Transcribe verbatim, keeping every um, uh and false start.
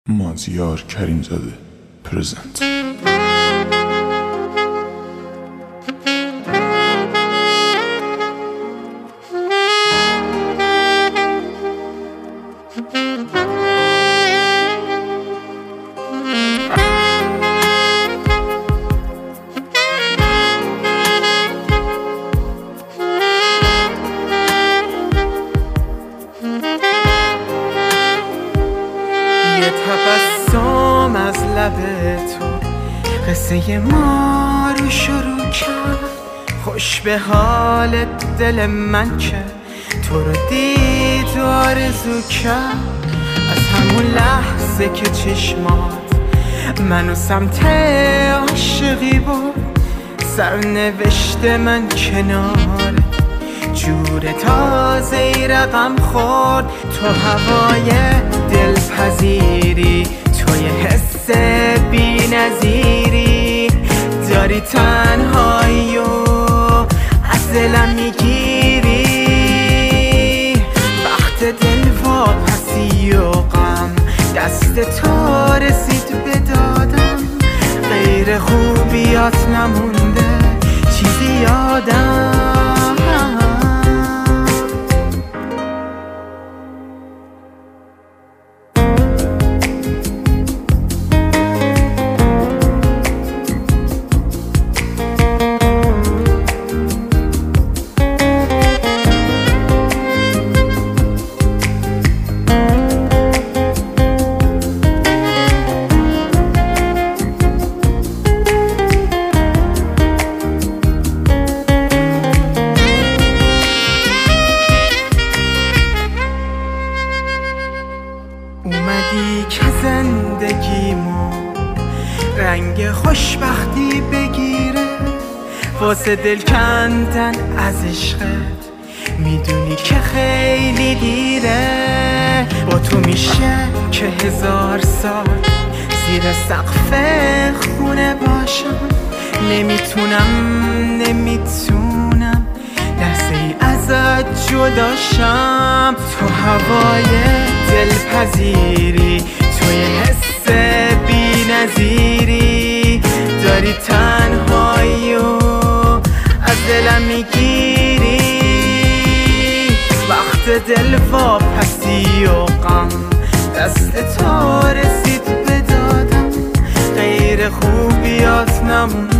مازیار کریمزاده پرزنت. تبسم از لب تو قصه ما رو شروع کرد. خوش به حال دل من که تو رو دید و آرزو کرد. از همون لحظه که چشمات منو سمت عاشقی بود، سرنوشت من کناره جور تازه ای رقم خورد. تو هوای دلپذیری، توی حس بی نظیری، داری تنهایی و از دلم میگیری. وقت دل واپسی و غم دست تو رسید به دادم. غیر خوبیات نمونده چیزی یادم. اومدی که زندگیمو رنگ خوشبختی بگیره، واسه دل کندن از عشقت میدونی که خیلی دیره. با تو میشه که هزار سال زیر سقف خونه باشم. نمیتونم نمیتونم لحظه ای ازت جداشم. تو هوای دلپذیری، توی حس بی نظیری، داری تنهایی و از دلم میگیری. وقت دل واپسی و غم دست تو رسید به دادم. غیر خوبیات نمون